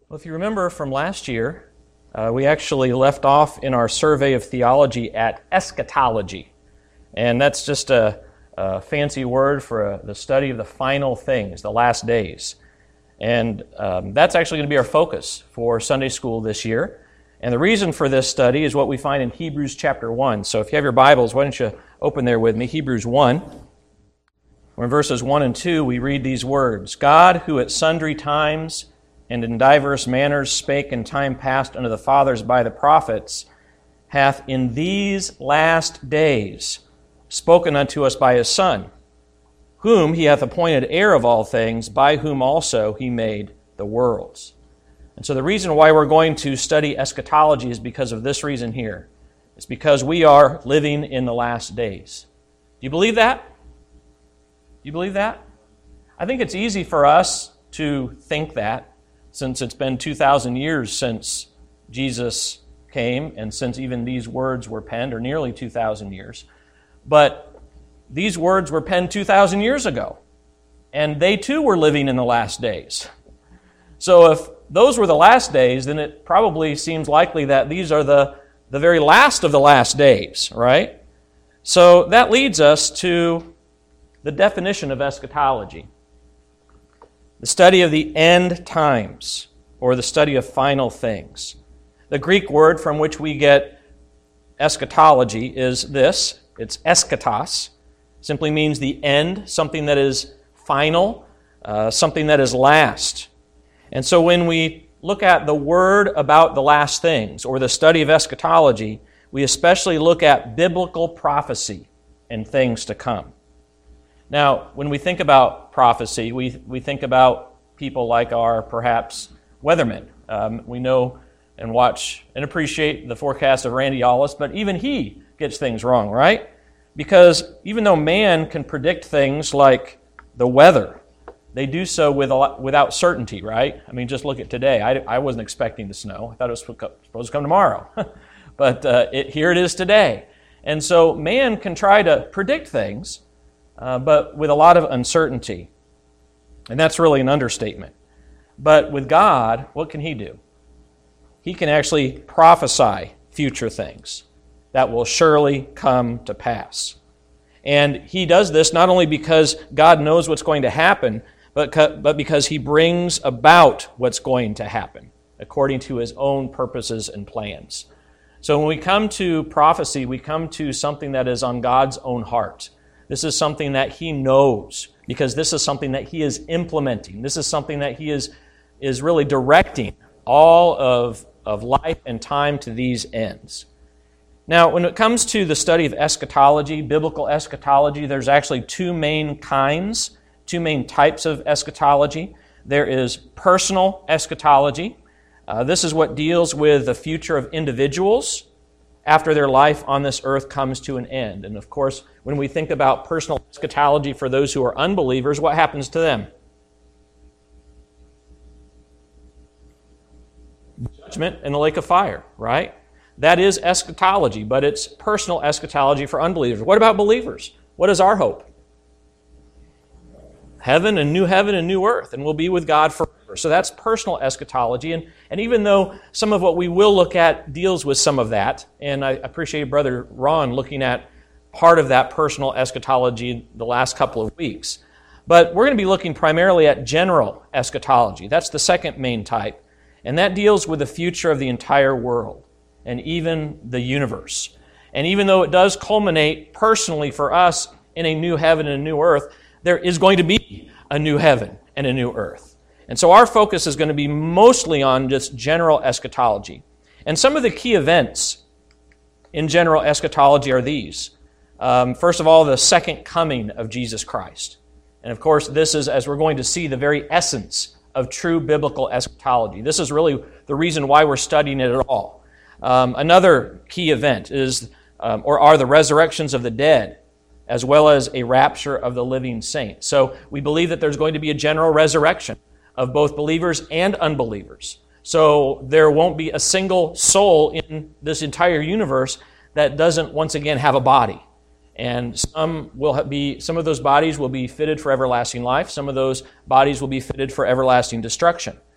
Well, if you remember from last year, we actually left off in our survey of theology at eschatology. And that's just a fancy word for the study of the final things, the last days. And that's actually going to be our focus for Sunday school this year. And the reason for this study is what we find in Hebrews chapter 1. So if you have your Bibles, why don't you open there with me, Hebrews 1. Where in verses 1 and 2 we read these words, God, who at sundry times and in divers manners spake in time past unto the fathers by the prophets, hath in these last days spoken unto us by his Son, whom he hath appointed heir of all things, by whom also he made the worlds. And so the reason why we're going to study eschatology is because of this reason here. It's because we are living in the last days. Do you believe that? Do you believe that? I think it's easy for us to think that, since it's been 2,000 years since Jesus came and since even these words were penned, or nearly 2,000 years. But these words were penned 2,000 years ago, and they too were living in the last days. So if those were the last days, then it probably seems likely that these are the very last of the last days, right? So that leads us to the definition of eschatology. The study of the end times, or the study of final things. The Greek word from which we get eschatology is this. It's eschatos. Simply means the end, something that is final, something that is last. And so when we look at the word about the last things, or the study of eschatology, we especially look at biblical prophecy and things to come. Now, when we think about prophecy, we think about people like our, perhaps, weathermen. We know and watch and appreciate the forecast of Randy Ollis, but even he gets things wrong, right? Because even though man can predict things like the weather, they do so without certainty, right? I mean, just look at today. I wasn't expecting the snow. I thought it was supposed to come tomorrow. But here it is today. And so man can try to predict things, but with a lot of uncertainty. And that's really an understatement. But with God, what can He do? He can actually prophesy future things that will surely come to pass. And He does this not only because God knows what's going to happen, but because He brings about what's going to happen according to His own purposes and plans. So when we come to prophecy, we come to something that is on God's own heart. This is something that He knows, because this is something that He is implementing. This is something that He is really directing all of life and time to these ends. Now, when it comes to the study of eschatology, biblical eschatology, there's actually two main types of eschatology. There is personal eschatology. This is what deals with the future of individuals after their life on this earth comes to an end. And of course, when we think about personal eschatology for those who are unbelievers, what happens to them? Judgment in the lake of fire, right? That is eschatology, but it's personal eschatology for unbelievers. What about believers? What is our hope? Heaven and new earth, and we'll be with God forever. So that's personal eschatology. And even though some of what we will look at deals with some of that, and I appreciate Brother Ron looking at part of that personal eschatology the last couple of weeks. But we're going to be looking primarily at general eschatology. That's the second main type. And that deals with the future of the entire world and even the universe. And even though it does culminate personally for us in a new heaven and a new earth, there is going to be a new heaven and a new earth. And so our focus is going to be mostly on just general eschatology. And some of the key events in general eschatology are these. First of all, the second coming of Jesus Christ. And of course, this is, as we're going to see, the very essence of true biblical eschatology. This is really the reason why we're studying it at all. Another key event is, are the resurrections of the dead, as well as a rapture of the living saints. So we believe that there's going to be a general resurrection of both believers and unbelievers. So there won't be a single soul in this entire universe that doesn't once again have a body. And some of those bodies will be fitted for everlasting life. Some of those bodies will be fitted for everlasting destruction.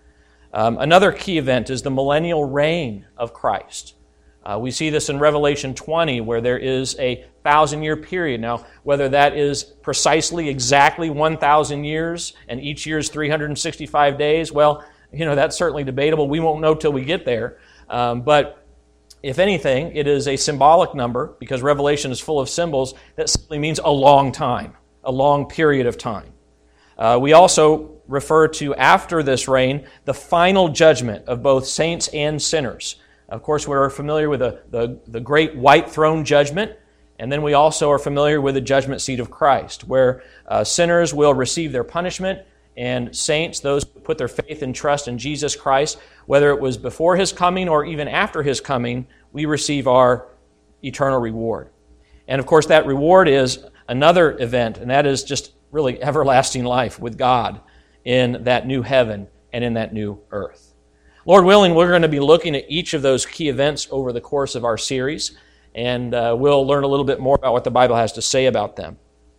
Another key event is the millennial reign of Christ. We see this in Revelation 20, where there is a 1,000-year period. Now, whether that is precisely exactly 1,000 years and each year is 365 days, well, that's certainly debatable. We won't know till we get there. But if anything, it is a symbolic number, because Revelation is full of symbols, that simply means a long time, a long period of time. We also refer to, after this reign, the final judgment of both saints and sinners. Of course, we're familiar with the great white throne judgment, and then we also are familiar with the judgment seat of Christ, where sinners will receive their punishment, and saints, those who put their faith and trust in Jesus Christ, whether it was before His coming or even after His coming, we receive our eternal reward. And of course, that reward is another event, and that is just really everlasting life with God in that new heaven and in that new earth. Lord willing, we're going to be looking at each of those key events over the course of our series, and we'll learn a little bit more about what the Bible has to say about them.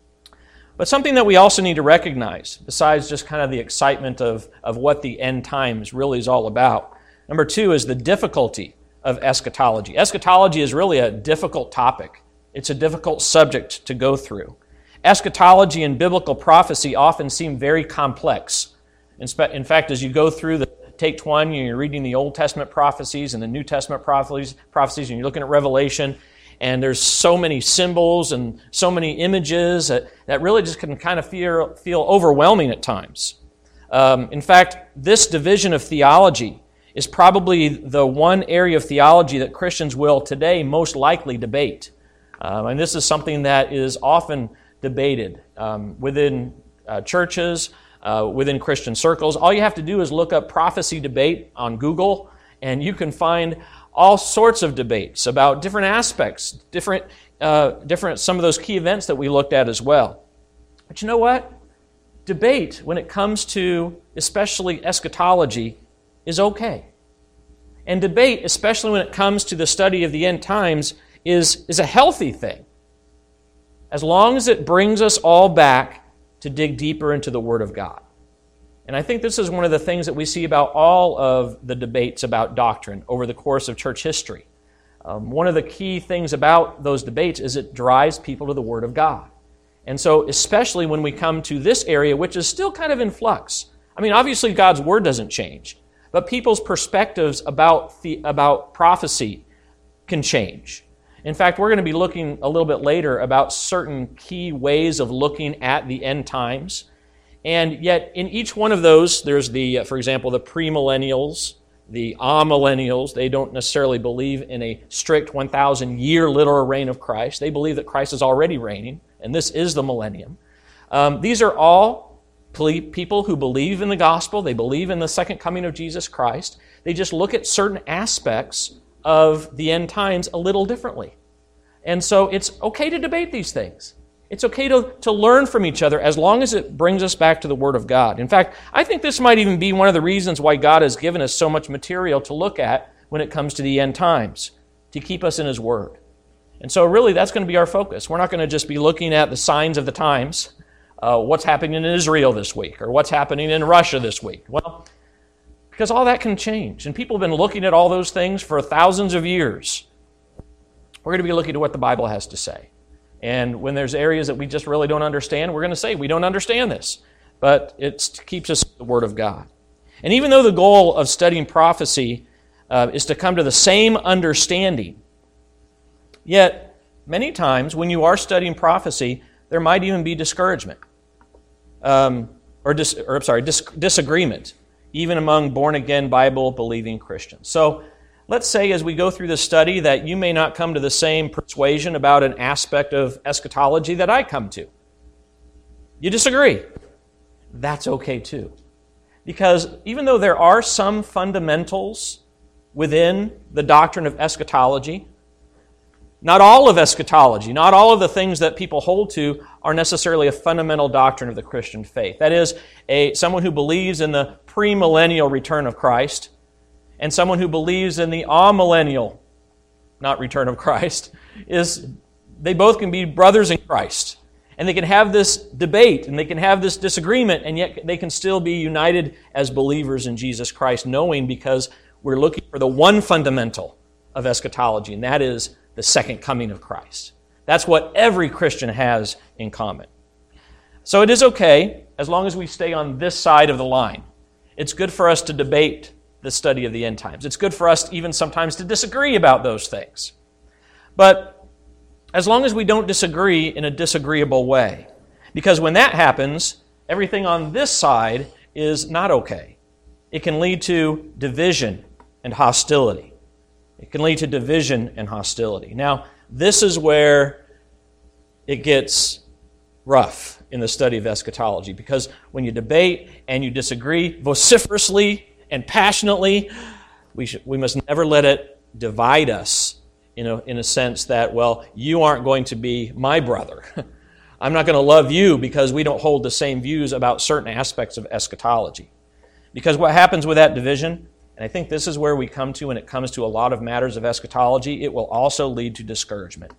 But something that we also need to recognize, besides just kind of the excitement of what the end times really is all about, number two is the difficulty of eschatology. Eschatology is really a difficult topic. It's a difficult subject to go through. Eschatology and biblical prophecy often seem very complex. In fact, as you go through Take one, you're reading the Old Testament prophecies and the New Testament prophecies, and you're looking at Revelation, and there's so many symbols and so many images that really just can kind of feel overwhelming at times. In fact, this division of theology is probably the one area of theology that Christians will today most likely debate. And this is something that is often debated within churches, within Christian circles. All you have to do is look up prophecy debate on Google, and you can find all sorts of debates about different aspects, different some of those key events that we looked at as well. But you know what? Debate, when it comes to especially eschatology, is okay. And debate, especially when it comes to the study of the end times, is a healthy thing, as long as it brings us all back to dig deeper into the Word of God. And I think this is one of the things that we see about all of the debates about doctrine over the course of church history. One of the key things about those debates is it drives people to the Word of God. And so, especially when we come to this area, which is still kind of in flux. I mean, obviously God's Word doesn't change, but people's perspectives about prophecy can change. In fact, we're going to be looking a little bit later about certain key ways of looking at the end times. And yet, in each one of those, there's for example, the premillennials, the amillennials. They don't necessarily believe in a strict 1,000-year literal reign of Christ. They believe that Christ is already reigning, and this is the millennium. These are all people who believe in the gospel. They believe in the second coming of Jesus Christ. They just look at certain aspects of the end times a little differently. And so it's okay to debate these things. It's okay to learn from each other as long as it brings us back to the Word of God. In fact, I think this might even be one of the reasons why God has given us so much material to look at when it comes to the end times, to keep us in His Word. And so really that's going to be our focus. We're not going to just be looking at the signs of the times, what's happening in Israel this week, or what's happening in Russia this week. Well, because all that can change. And people have been looking at all those things for thousands of years. We're going to be looking at what the Bible has to say. And when there's areas that we just really don't understand, we're going to say, we don't understand this. But it keeps us in the Word of God. And even though the goal of studying prophecy is to come to the same understanding, yet many times when you are studying prophecy, there might even be discouragement. Disagreement, even among born-again, Bible-believing Christians. So let's say as we go through this study that you may not come to the same persuasion about an aspect of eschatology that I come to. You disagree. That's okay too. Because even though there are some fundamentals within the doctrine of eschatology, not all of eschatology, not all of the things that people hold to are necessarily a fundamental doctrine of the Christian faith. That is, someone who believes in the premillennial return of Christ and someone who believes in the amillennial, not return of Christ, they both can be brothers in Christ. And they can have this debate, and they can have this disagreement, and yet they can still be united as believers in Jesus Christ, knowing because we're looking for the one fundamental of eschatology, and that is the second coming of Christ. That's what every Christian has in common. So it is okay, as long as we stay on this side of the line. It's good for us to debate the study of the end times. It's good for us even sometimes to disagree about those things. But as long as we don't disagree in a disagreeable way. Because when that happens, everything on this side is not okay. It can lead to division and hostility. It can lead to division and hostility. Now, this is where it gets rough in the study of eschatology, because when you debate and you disagree vociferously and passionately, we must never let it divide us in a sense that, well, you aren't going to be my brother. I'm not going to love you because we don't hold the same views about certain aspects of eschatology. Because what happens with that division, and I think this is where we come to when it comes to a lot of matters of eschatology, it will also lead to discouragement.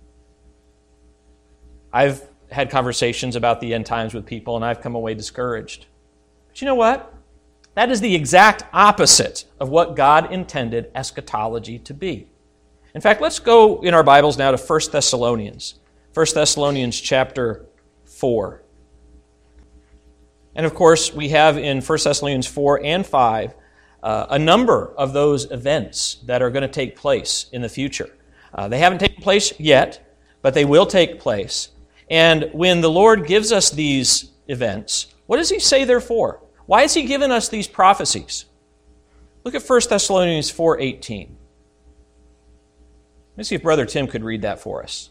I've had conversations about the end times with people, and I've come away discouraged. But you know what? That is the exact opposite of what God intended eschatology to be. In fact, let's go in our Bibles now to 1 Thessalonians. 1 Thessalonians chapter 4. And of course, we have in 1 Thessalonians 4 and 5 a number of those events that are going to take place in the future. They haven't taken place yet, but they will take place. And when the Lord gives us these events, what does He say they're for? Why has He given us these prophecies? Look at 1 Thessalonians 4:18. Let me see if Brother Tim could read that for us.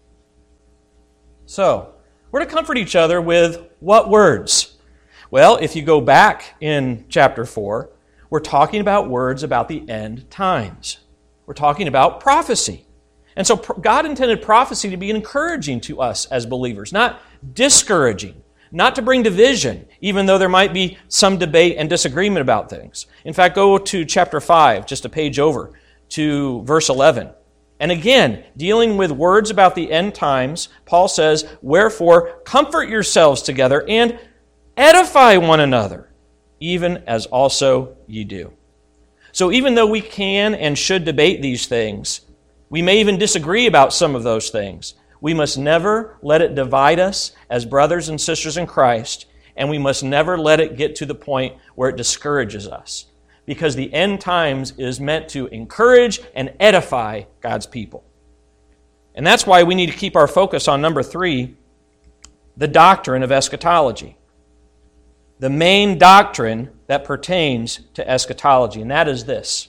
So, we're to comfort each other with what words? Well, if you go back in chapter 4, we're talking about words about the end times. We're talking about prophecy. And so God intended prophecy to be encouraging to us as believers, not discouraging, not to bring division, even though there might be some debate and disagreement about things. In fact, go to chapter 5, just a page over, to verse 11. And again, dealing with words about the end times, Paul says, "Wherefore, comfort yourselves together and edify one another, even as also ye do." So even though we can and should debate these things, we may even disagree about some of those things, we must never let it divide us as brothers and sisters in Christ, and we must never let it get to the point where it discourages us. Because the end times is meant to encourage and edify God's people. And that's why we need to keep our focus on number 3, the doctrine of eschatology. The main doctrine that pertains to eschatology, and that is this.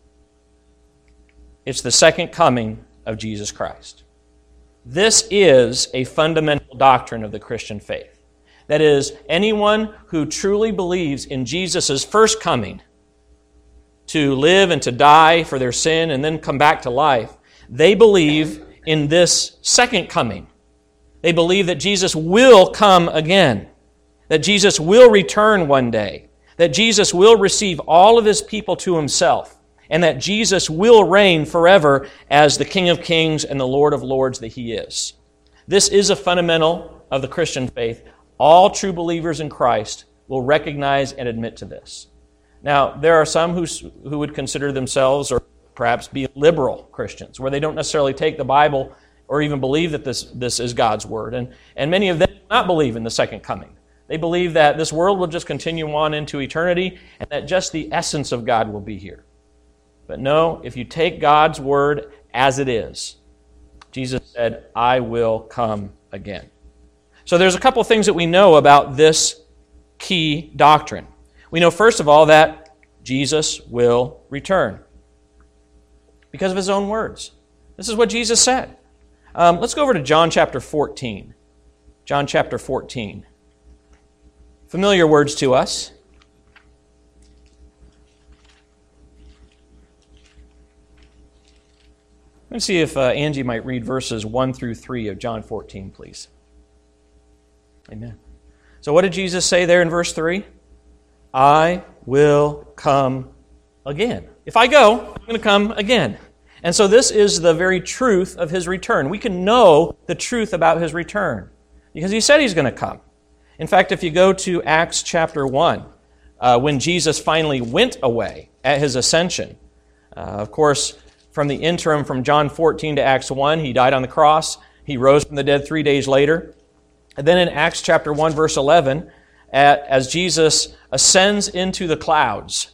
It's the second coming of Jesus Christ. This is a fundamental doctrine of the Christian faith. That is, anyone who truly believes in Jesus' first coming to live and to die for their sin and then come back to life, they believe in this second coming. They believe that Jesus will come again, that Jesus will return one day, that Jesus will receive all of His people to Himself, and that Jesus will reign forever as the King of Kings and the Lord of Lords that He is. This is a fundamental of the Christian faith. All true believers in Christ will recognize and admit to this. Now, there are some who would consider themselves or perhaps be liberal Christians, where they don't necessarily take the Bible or even believe that this is God's Word. And many of them do not believe in the second coming. They believe that this world will just continue on into eternity and that just the essence of God will be here. But no, if you take God's Word as it is, Jesus said, "I will come again." So there's a couple of things that we know about this key doctrine. We know, first of all, that Jesus will return because of His own words. This is what Jesus said. Let's go over to John chapter 14. John chapter 14. Familiar words to us. Let's see if Angie might read verses 1 through 3 of John 14, please. Amen. So what did Jesus say there in verse 3? "I will come again." If I go, I'm going to come again. And so this is the very truth of His return. We can know the truth about His return. because he said he's going to come. In fact, if you go to Acts chapter 1, when Jesus finally went away at his ascension, of course, from the interim from John 14 to Acts 1, he died on the cross. He rose from the dead 3 days later. And then in Acts chapter 1, verse 11, as Jesus ascends into the clouds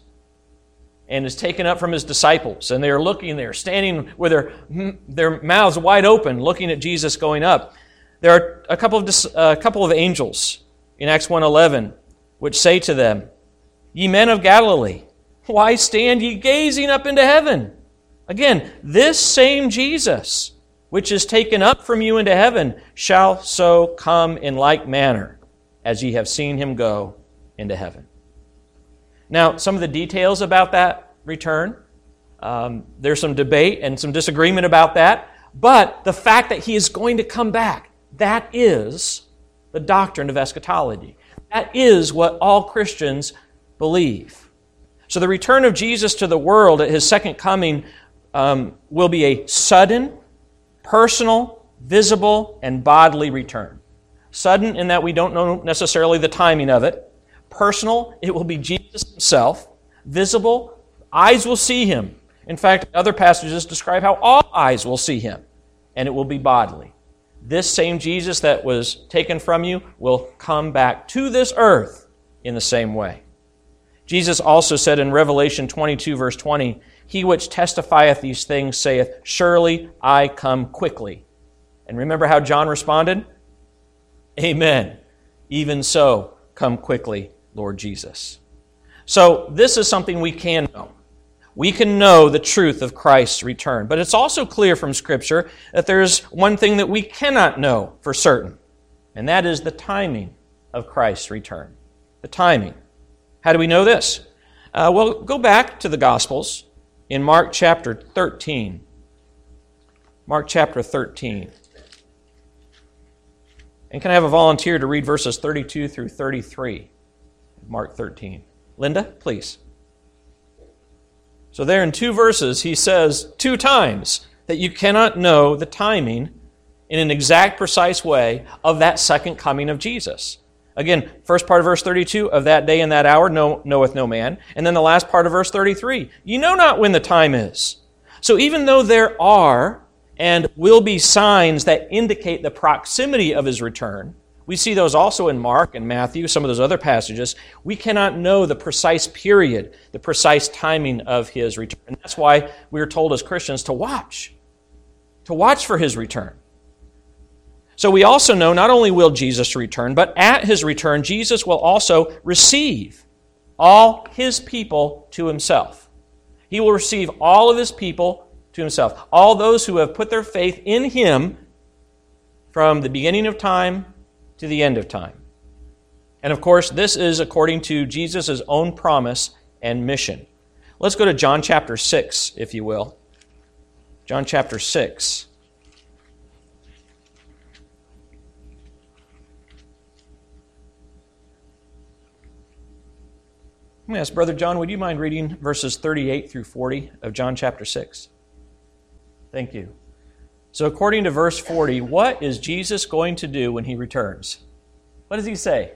and is taken up from his disciples, and they are looking there, standing with their mouths wide open, looking at Jesus going up, there are a couple of angels in Acts 1:11 which say to them, "Ye men of Galilee, why stand ye gazing up into heaven? Again, this same Jesus, which is taken up from you into heaven, shall so come in like manner as ye have seen him go into heaven." Now, some of the details about that return, there's some debate and some disagreement about that, but the fact that he is going to come back, that is the doctrine of eschatology. That is what all Christians believe. So the return of Jesus to the world at his second coming will be a sudden, personal, visible, and bodily return. Sudden in that we don't know necessarily the timing of it. Personal, it will be Jesus himself. Visible, eyes will see him. In fact, other passages describe how all eyes will see him, and it will be bodily. This same Jesus that was taken from you will come back to this earth in the same way. Jesus also said in Revelation 22, verse 20, "He which testifieth these things saith, Surely I come quickly." And remember how John responded? Amen. Even so, come quickly, Lord Jesus. So this is something we can know. We can know the truth of Christ's return. But it's also clear from Scripture that there's one thing that we cannot know for certain, and that is the timing of Christ's return. The timing. How do we know this? Well, go back to the Gospels in Mark chapter 13. Mark chapter 13. And can I have a volunteer to read verses 32 through 33? Mark 13. Linda, please. So there in 2 verses, he says 2 times that you cannot know the timing in an exact, precise way of that second coming of Jesus. Again, first part of verse 32, "Of that day and that hour knoweth no man." And then the last part of verse 33, "You know not when the time is." So even though there are and will be signs that indicate the proximity of his return, we see those also in Mark and Matthew, some of those other passages, we cannot know the precise period, the precise timing of his return. And that's why we are told as Christians to watch for his return. So we also know not only will Jesus return, but at his return, Jesus will also receive all his people to himself. He will receive all of his people to himself. All those who have put their faith in him from the beginning of time to the end of time. And of course, this is according to Jesus' own promise and mission. Let's go to John chapter 6, if you will. John chapter 6. I'm going to ask Brother John, would you mind reading verses 38 through 40 of John chapter 6? Thank you. So according to verse 40, what is Jesus going to do when he returns? What does he say?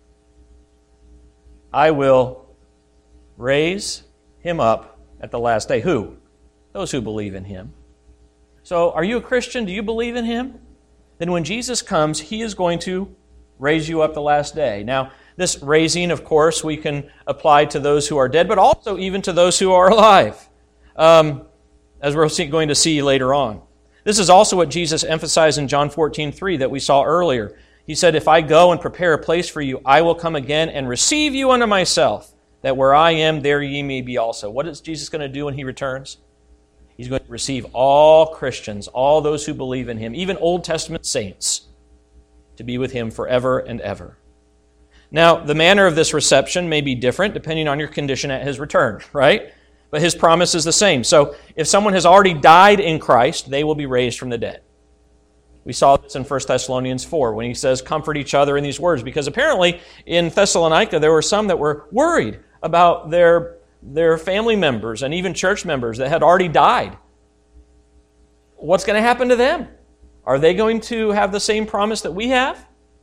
"I will raise him up at the last day." Who? Those who believe in him. So are you a Christian? Do you believe in him? Then when Jesus comes, he is going to raise you up the last day. Now, this raising, of course, we can apply to those who are dead, but also even to those who are alive, as we're going to see later on. This is also what Jesus emphasized in John 14:3 that we saw earlier. He said, "If I go and prepare a place for you, I will come again and receive you unto myself, that where I am, there ye may be also." What is Jesus going to do when he returns? He's going to receive all Christians, all those who believe in him, even Old Testament saints, to be with him forever and ever. Now, the manner of this reception may be different depending on your condition at his return, right? But his promise is the same. So if someone has already died in Christ, they will be raised from the dead. We saw this in 1 Thessalonians 4 when he says, "Comfort each other" in these words, because apparently in Thessalonica there were some that were worried about their family members and even church members that had already died. What's going to happen to them? Are they going to have the same promise that we have?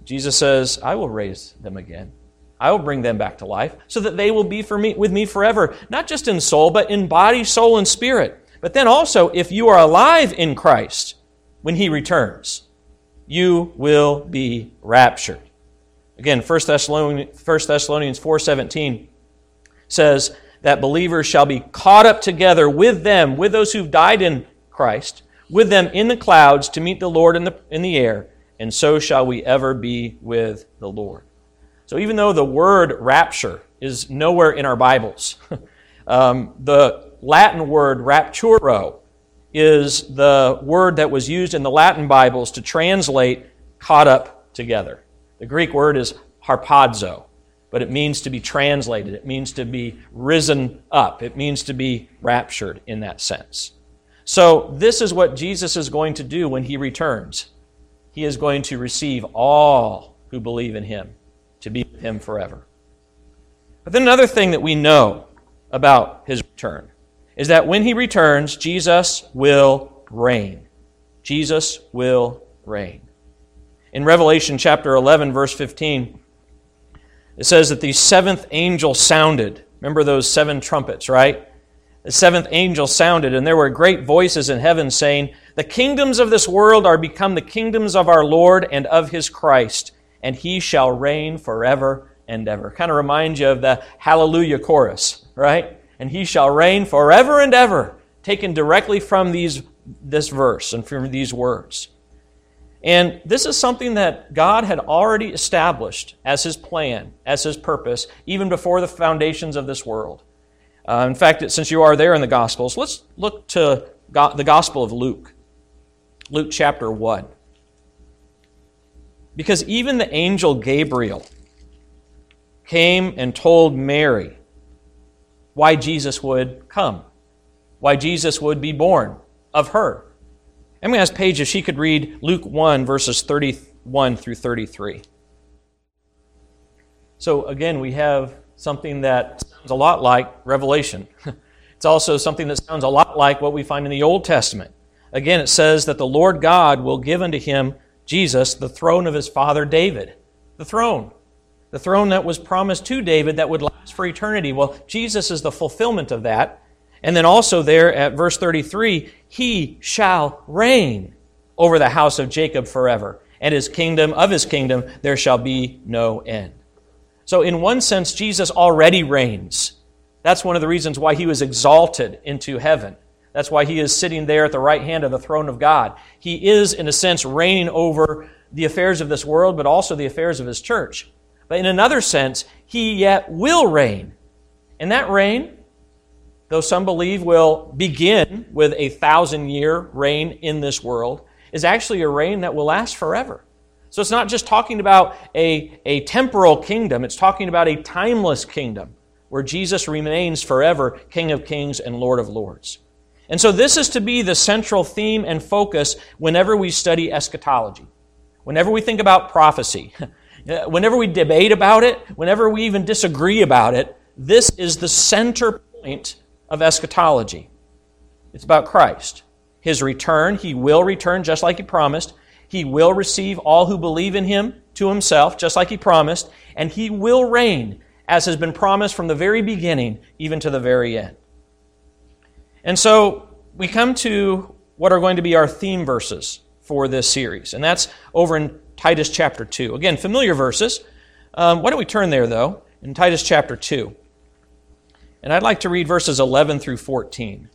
Jesus says, I will raise them again. I will bring them back to life so that they will be with me forever, not just in soul, but in body, soul, and spirit. But then also, if you are alive in Christ when He returns, you will be raptured. Again, 1 Thessalonians 4:17 says that believers shall be caught up together with them, with those who've died in Christ, with them in the clouds to meet the Lord in the air, and so shall we ever be with the Lord. So even though the word rapture is nowhere in our Bibles, the Latin word rapturo is the word that was used in the Latin Bibles to translate caught up together. The Greek word is harpazo, but it means to be translated. It means to be risen up. It means to be raptured in that sense. So this is what Jesus is going to do when He returns. He is going to receive all who believe in Him to be with Him forever. But then another thing that we know about His return is that when He returns, Jesus will reign. Jesus will reign. In Revelation chapter 11, verse 15, it says that the seventh angel sounded. Remember those 7 trumpets, right? The seventh angel sounded, and there were great voices in heaven saying, the kingdoms of this world are become the kingdoms of our Lord and of His Christ, and He shall reign forever and ever. Kind of reminds you of the Hallelujah chorus, right? And He shall reign forever and ever, taken directly from this verse and from these words. And this is something that God had already established as His plan, as His purpose, even before the foundations of this world. In fact, since you are there in the Gospels, let's look to the Gospel of Luke. Luke chapter 1. Because even the angel Gabriel came and told Mary why Jesus would come, why Jesus would be born of her. I'm going to ask Paige if she could read Luke 1, verses 31 through 33. So again, we have something that sounds a lot like Revelation. It's also something that sounds a lot like what we find in the Old Testament. Again, it says that the Lord God will give unto Him, Jesus, the throne of His father David. The throne that was promised to David that would last for eternity. Well, Jesus is the fulfillment of that. And then also there at verse 33, He shall reign over the house of Jacob forever, and His kingdom, there shall be no end. So in one sense, Jesus already reigns. That's one of the reasons why He was exalted into heaven. That's why He is sitting there at the right hand of the throne of God. He is, in a sense, reigning over the affairs of this world, but also the affairs of His church. But in another sense, He yet will reign. And that reign, though some believe will begin with a 1,000-year reign in this world, is actually a reign that will last forever. So it's not just talking about a temporal kingdom, it's talking about a timeless kingdom where Jesus remains forever King of Kings and Lord of Lords. And so this is to be the central theme and focus whenever we study eschatology, whenever we think about prophecy, whenever we debate about it, whenever we even disagree about it. This is the center point of eschatology. It's about Christ. His return, He will return just like He promised. He will receive all who believe in Him to Himself, just like He promised. And He will reign, as has been promised from the very beginning, even to the very end. And so we come to what are going to be our theme verses for this series. And that's over in Titus chapter 2. Again, familiar verses. Why don't we turn there, though, in Titus chapter 2. And I'd like to read verses 11 through 14.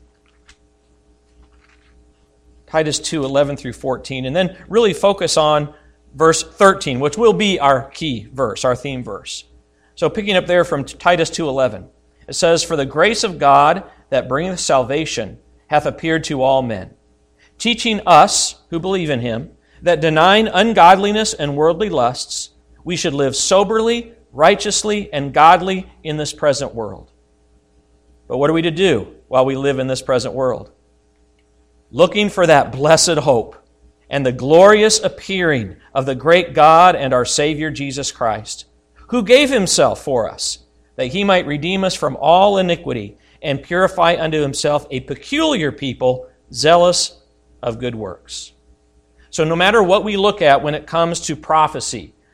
Titus 2, 11 through 14, and then really focus on verse 13, which will be our key verse, our theme verse. So picking up there from Titus 2:11, it says, For the grace of God that bringeth salvation hath appeared to all men, teaching us, who believe in Him, that denying ungodliness and worldly lusts, we should live soberly, righteously, and godly in this present world. But what are we to do while we live in this present world? Looking for that blessed hope and the glorious appearing of the great God and our Savior Jesus Christ, who gave Himself for us, that He might redeem us from all iniquity and purify unto Himself a peculiar people, zealous of good works. So no matter what we look at when it comes to prophecy,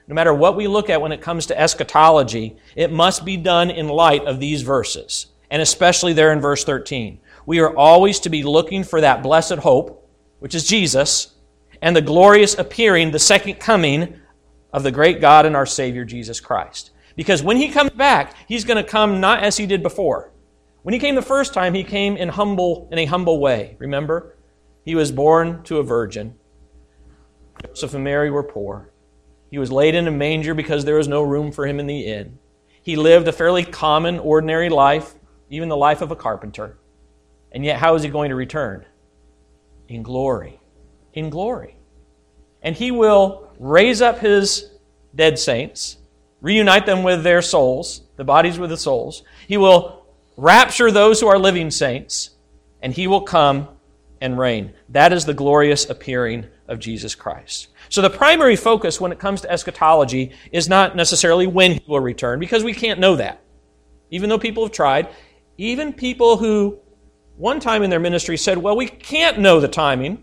no matter what we look at when it comes to eschatology, it must be done in light of these verses, and especially there in verse 13. We are always to be looking for that blessed hope, which is Jesus, and the glorious appearing, the second coming of the great God and our Savior, Jesus Christ. Because when He comes back, He's going to come not as He did before. When He came the first time, He came in a humble way. Remember? He was born to a virgin. Joseph and Mary were poor. He was laid in a manger because there was no room for Him in the inn. He lived a fairly common, ordinary life, even the life of a carpenter. And yet, how is He going to return? In glory. In glory. And He will raise up His dead saints, reunite them with their souls, the bodies with the souls. He will rapture those who are living saints, and He will come and reign. That is the glorious appearing of Jesus Christ. So the primary focus when it comes to eschatology is not necessarily when He will return, because we can't know that. Even though people have tried, even people who one time in their ministry said, well, we can't know the timing,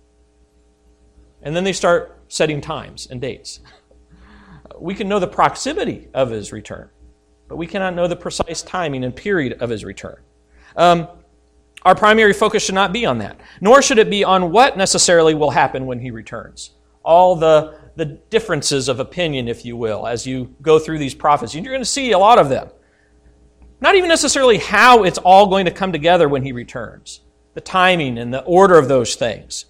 and then they start setting times and dates. We can know the proximity of His return, but we cannot know the precise timing and period of His return. Our primary focus should not be on that, nor should it be on what necessarily will happen when He returns. All the differences of opinion, if you will, as you go through these prophecies. You're going to see a lot of them. Not even necessarily how it's all going to come together when He returns, the timing and the order of those things.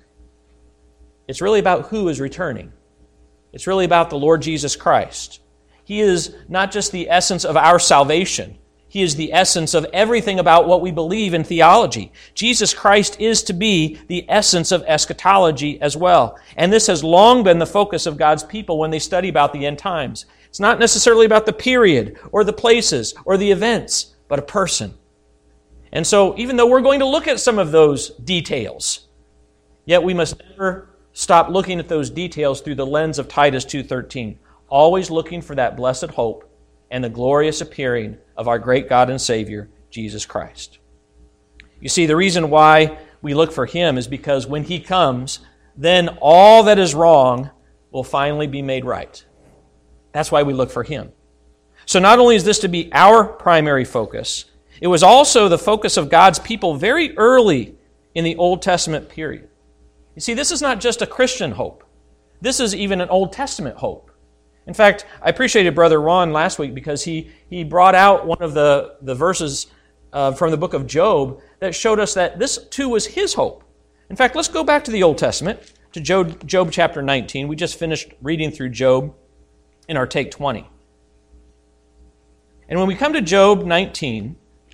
It's really about who is returning. It's really about the Lord Jesus Christ. He is not just the essence of our salvation. He is the essence of everything about what we believe in theology. Jesus Christ is to be the essence of eschatology as well. And this has long been the focus of God's people when they study about the end times. It's not necessarily about the period or the places or the events, but a person. And so even though we're going to look at some of those details, yet we must never stop looking at those details through the lens of Titus 2:13, always looking for that blessed hope and the glorious appearing of our great God and Savior, Jesus Christ. You see, the reason why we look for Him is because when He comes, then all that is wrong will finally be made right. That's why we look for Him. So not only is this to be our primary focus, it was also the focus of God's people very early in the Old Testament period. You see, this is not just a Christian hope. This is even an Old Testament hope. In fact, I appreciated Brother Ron last week because he brought out one of the verses from the book of Job that showed us that this too was his hope. In fact, let's go back to the Old Testament, to Job chapter 19. We just finished reading through Job in our Take 20. And when we come to Job 19,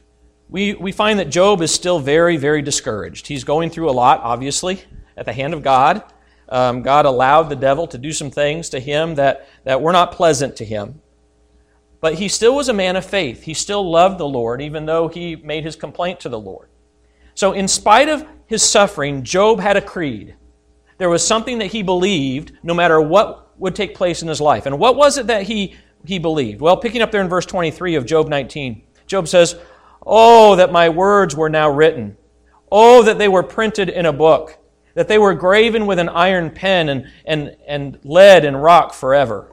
we find that Job is still very, very discouraged. He's going through a lot, obviously, at the hand of God. God allowed the devil to do some things to him that were not pleasant to him. But he still was a man of faith. He still loved the Lord, even though he made his complaint to the Lord. So in spite of his suffering, Job had a creed. There was something that he believed no matter what would take place in his life. And what was it that he believed? Well, picking up there in verse 23 of Job 19, Job says, "Oh, that my words were now written. Oh, that they were printed in a book, that they were graven with an iron pen and lead and rock forever."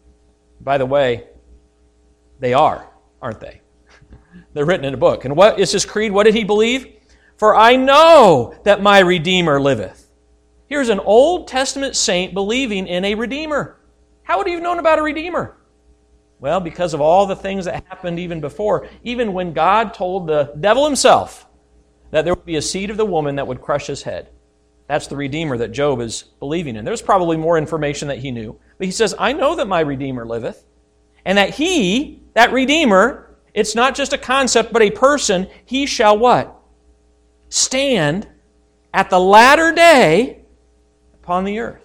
By the way, they are, aren't they? They're written in a book. And what is his creed? What did he believe? "For I know that my Redeemer liveth." Here's an Old Testament saint believing in a Redeemer. How would he have known about a Redeemer? Well, because of all the things that happened even before. Even when God told the devil himself that there would be a seed of the woman that would crush his head. That's the Redeemer that Job is believing in. There's probably more information that he knew. But he says, "I know that my Redeemer liveth." And that He, that Redeemer, it's not just a concept, but a person, He shall what? Stand at the latter day upon the earth.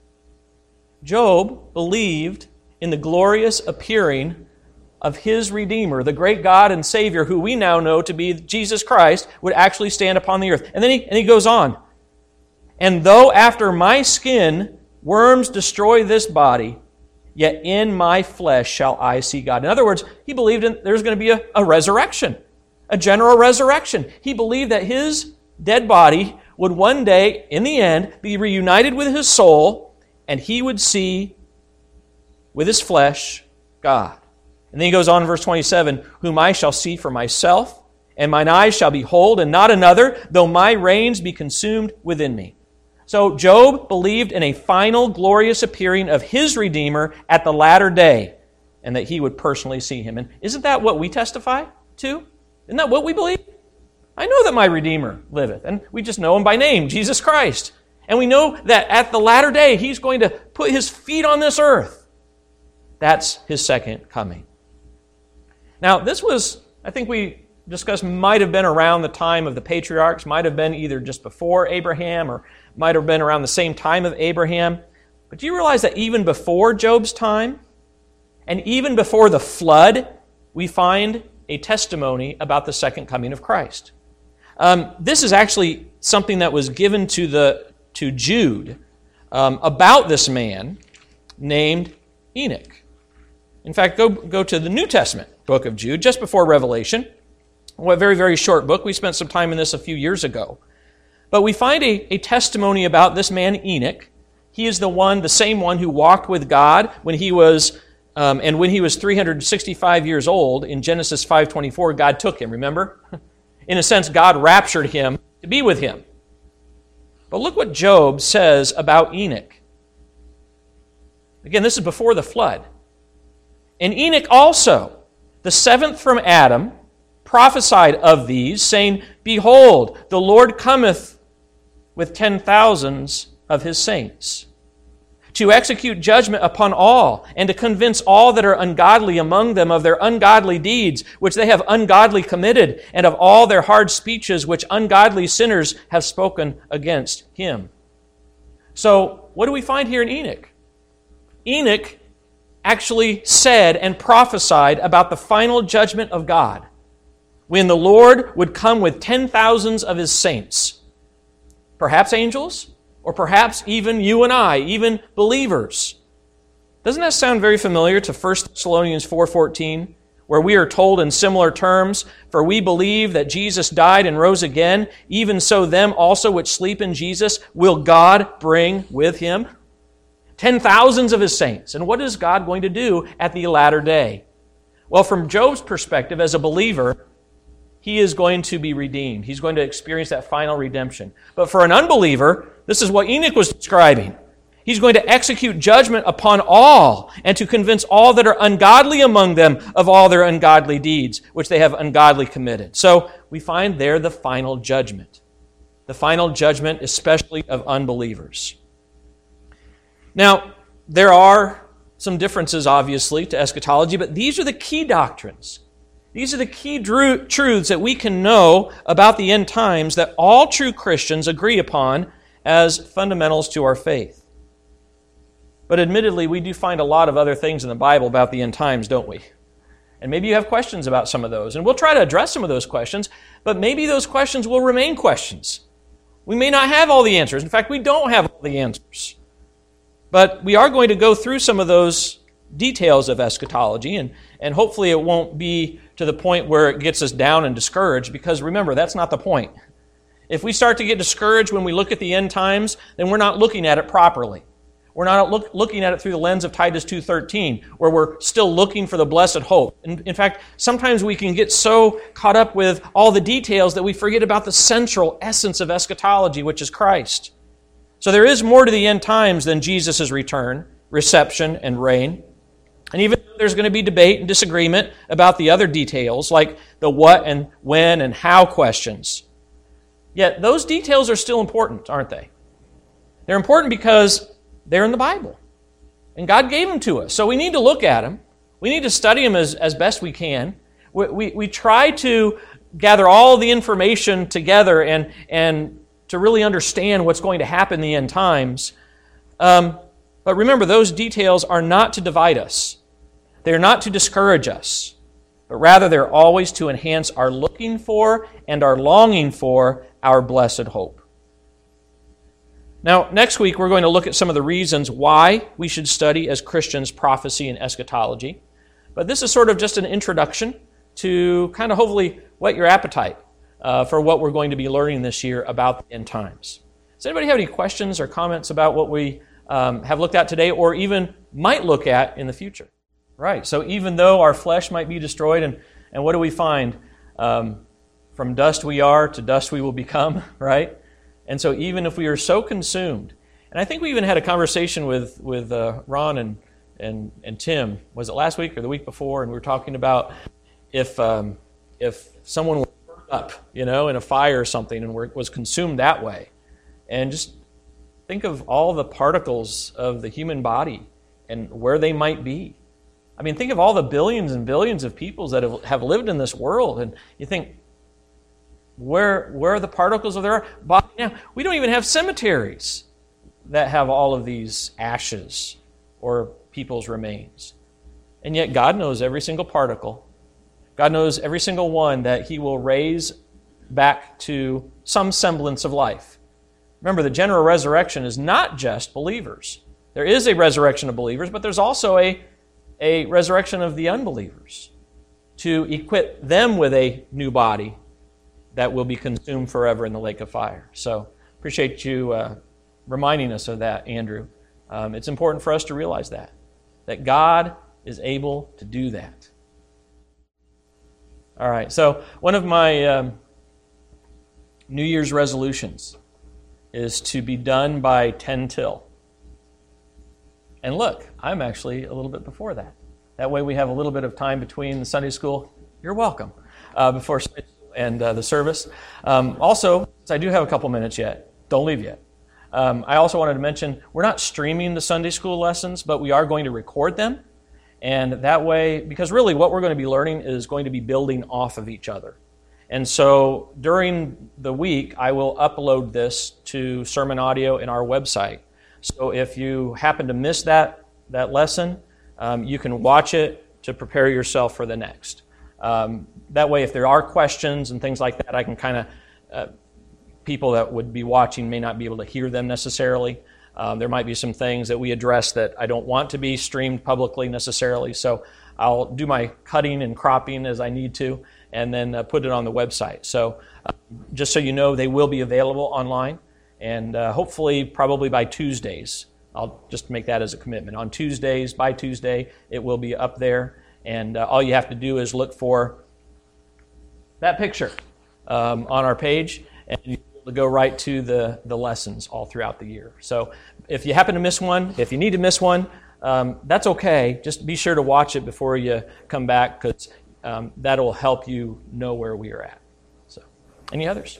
Job believed in the glorious appearing of his Redeemer, the great God and Savior, who we now know to be Jesus Christ, would actually stand upon the earth. And then he goes on. "And though after my skin worms destroy this body, yet in my flesh shall I see God." In other words, he believed there's going to be a resurrection, a general resurrection. He believed that his dead body would one day, in the end, be reunited with his soul, and he would see with his flesh, God. And then he goes on in verse 27, whom I shall see for myself, and mine eyes shall behold, and not another, though my reins be consumed within me. So Job believed in a final glorious appearing of his Redeemer at the latter day, and that he would personally see him. And isn't that what we testify to? Isn't that what we believe? I know that my Redeemer liveth, and we just know him by name, Jesus Christ. And we know that at the latter day, he's going to put his feet on this earth. That's his second coming. Now, this was, I think we discussed, might have been around the time of the patriarchs, might have been either just before Abraham or might have been around the same time of Abraham. But do you realize that even before Job's time, and even before the flood, we find a testimony about the second coming of Christ? This is actually something that was given to Jude about this man named Enoch. In fact, go to the New Testament book of Jude, just before Revelation. A very, very short book. We spent some time in this a few years ago. But we find a testimony about this man Enoch. He is the same one who walked with God when he was 365 years old. In Genesis 5:24, God took him, remember? In a sense, God raptured him to be with him. But look what Job says about Enoch. Again, this is before the flood. And Enoch also, the seventh from Adam, prophesied of these, saying, Behold, the Lord cometh with 10,000s of his saints, to execute judgment upon all, and to convince all that are ungodly among them of their ungodly deeds, which they have ungodly committed, and of all their hard speeches, which ungodly sinners have spoken against him. So, what do we find here in Enoch? Enoch actually said and prophesied about the final judgment of God, when the Lord would come with 10,000s of his saints, perhaps angels, or perhaps even you and I, even believers. Doesn't that sound very familiar to 1 Thessalonians 4:14, where we are told in similar terms, For we believe that Jesus died and rose again, even so them also which sleep in Jesus will God bring with him? 10,000s of his saints. And what is God going to do at the latter day? Well, from Job's perspective as a believer, he is going to be redeemed. He's going to experience that final redemption. But for an unbeliever, this is what Enoch was describing. He's going to execute judgment upon all and to convince all that are ungodly among them of all their ungodly deeds, which they have ungodly committed. So we find there the final judgment. The final judgment especially of unbelievers. Now, there are some differences, obviously, to eschatology, but these are the key doctrines. These are the key truths that we can know about the end times that all true Christians agree upon as fundamentals to our faith. But admittedly, we do find a lot of other things in the Bible about the end times, don't we? And maybe you have questions about some of those. And we'll try to address some of those questions, but maybe those questions will remain questions. We may not have all the answers. In fact, we don't have all the answers. But we are going to go through some of those details of eschatology, and hopefully it won't be to the point where it gets us down and discouraged, because remember, that's not the point. If we start to get discouraged when we look at the end times, then we're not looking at it properly. We're not looking at it through the lens of Titus 2:13, where we're still looking for the blessed hope. In fact, sometimes we can get so caught up with all the details that we forget about the central essence of eschatology, which is Christ. So there is more to the end times than Jesus' return, reception, and reign. And even though there's going to be debate and disagreement about the other details, like the what and when and how questions, yet those details are still important, aren't they? They're important because they're in the Bible. And God gave them to us. So we need to look at them. We need to study them as best we can. We try to gather all the information together and to really understand what's going to happen in the end times. But remember, those details are not to divide us. They're not to discourage us. But rather, they're always to enhance our looking for and our longing for our blessed hope. Now, next week, we're going to look at some of the reasons why we should study as Christians prophecy and eschatology. But this is sort of just an introduction to kind of hopefully whet your appetite for what we're going to be learning this year about the end times. Does anybody have any questions or comments about what we have looked at today or even might look at in the future. Right, so even though our flesh might be destroyed, and what do we find? From dust we are, to dust we will become, right? And so even if we are so consumed, and I think we even had a conversation with Ron and Tim, was it last week or the week before, and we were talking about if someone was burned up, in a fire or something and was consumed that way, and just think of all the particles of the human body and where they might be. I mean, think of all the billions and billions of people that have lived in this world, and you think, where are the particles of their body now? We don't even have cemeteries that have all of these ashes or people's remains. And yet God knows every single particle. God knows every single one that He will raise back to some semblance of life. Remember, the general resurrection is not just believers. There is a resurrection of believers, but there's also a resurrection of the unbelievers to equip them with a new body that will be consumed forever in the lake of fire. So appreciate you reminding us of that, Andrew. It's important for us to realize that God is able to do that. All right, so one of my New Year's resolutions is to be done by 10 till. And look, I'm actually a little bit before that. That way we have a little bit of time between the Sunday school. You're welcome. Before and the service. Also, since I do have a couple minutes yet, don't leave yet. I also wanted to mention, we're not streaming the Sunday school lessons, but we are going to record them. And that way, because really what we're going to be learning is going to be building off of each other. And so during the week, I will upload this to sermon audio in our website. So if you happen to miss that lesson, you can watch it to prepare yourself for the next. That way, if there are questions and things like that, I can kind of, people that would be watching may not be able to hear them necessarily. There might be some things that we address that I don't want to be streamed publicly necessarily. So I'll do my cutting and cropping as I need to, and then put it on the website. So just so you know, they will be available online, and hopefully probably by Tuesdays. I'll just make that as a commitment. On Tuesdays, by Tuesday, it will be up there. And all you have to do is look for that picture on our page, and you'll go right to the lessons all throughout the year. So if you happen to miss one, if you need to miss one, that's okay. Just be sure to watch it before you come back, because that'll help you know where we are at. So, any others?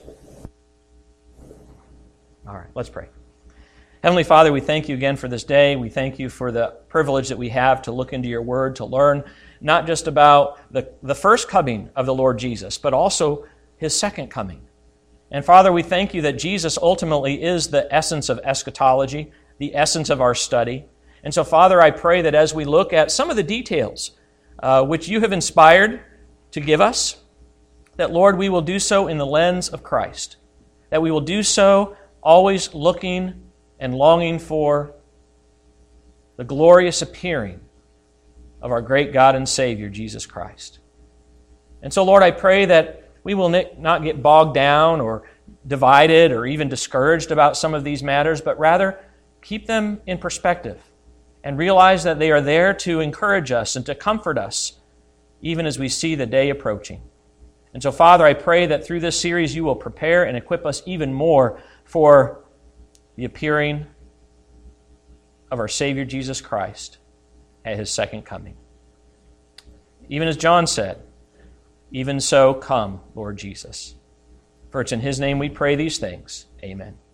All right, let's pray. Heavenly Father, we thank you again for this day. We thank you for the privilege that we have to look into your word, to learn not just about the first coming of the Lord Jesus, but also his second coming. And Father, we thank you that Jesus ultimately is the essence of eschatology, the essence of our study. And so, Father, I pray that as we look at some of the details which you have inspired to give us, that, Lord, we will do so in the lens of Christ, that we will do so always looking and longing for the glorious appearing of our great God and Savior, Jesus Christ. And so, Lord, I pray that we will not get bogged down or divided or even discouraged about some of these matters, but rather keep them in perspective and realize that they are there to encourage us and to comfort us, even as we see the day approaching. And so, Father, I pray that through this series you will prepare and equip us even more for the appearing of our Savior Jesus Christ at his second coming. Even as John said, even so come, Lord Jesus. For it's in his name we pray these things. Amen.